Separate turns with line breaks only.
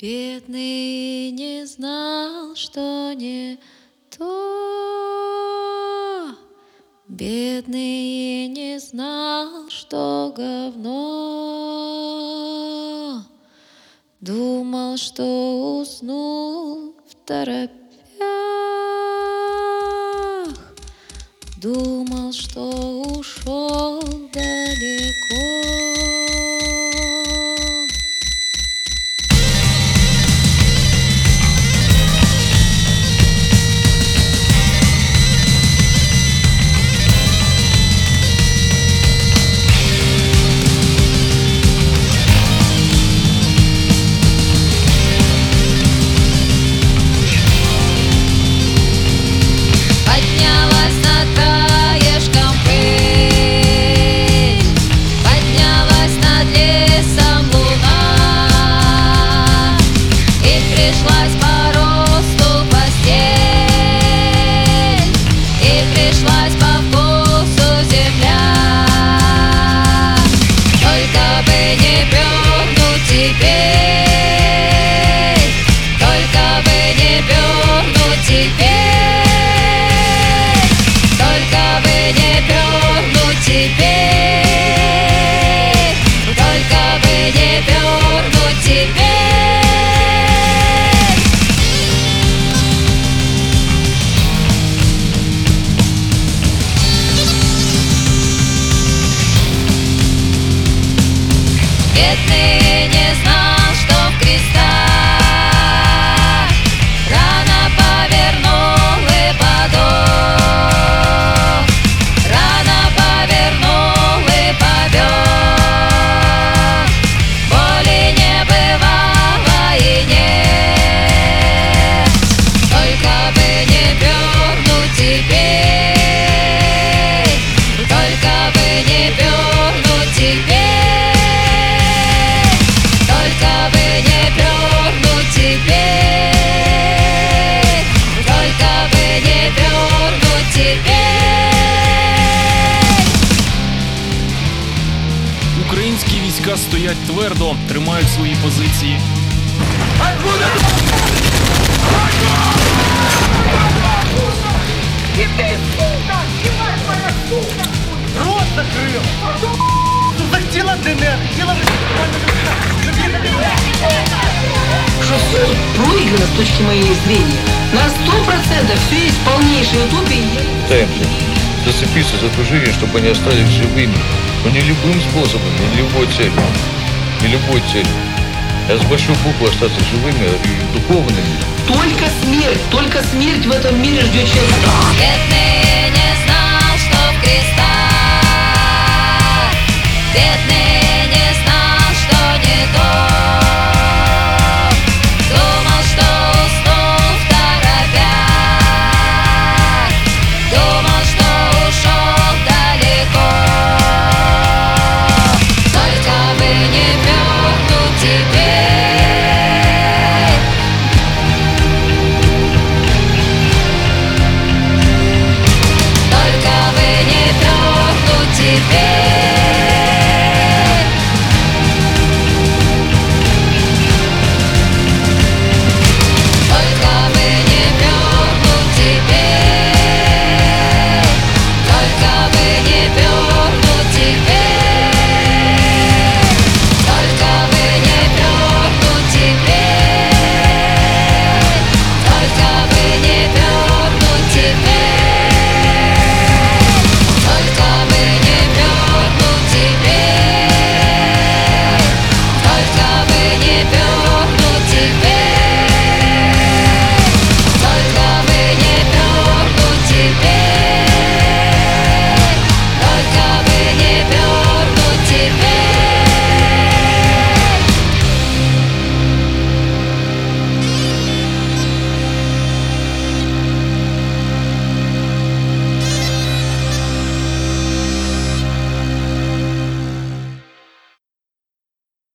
Бедный не знал, что не то. Бедный не знал, что говно. Думал, что уснул в торопях. Думал, что ушел далеко. Бедный не знал, что в крестах рано повернул и подох. Рано повернул и побег. Боли не бывало и нет. Только бы не пернуть теперь. Только бы не пернуть теперь.
Українські війська стоять твердо, тримають свої позиції.
И ты, сука! Снимай, моя сука! Рот закрыл! Захотела ДНР!
Что все проиграно с точки моей зрения. На 100% все есть полнейшая утопия.
Пытаемся зацепиться за ту жизнь, чтобы они остались живыми. Но не любым способом, не любой целью. Не любой целью. А с большой буквы остаться живыми и духовными.
Только смерть в этом мире ждет человека.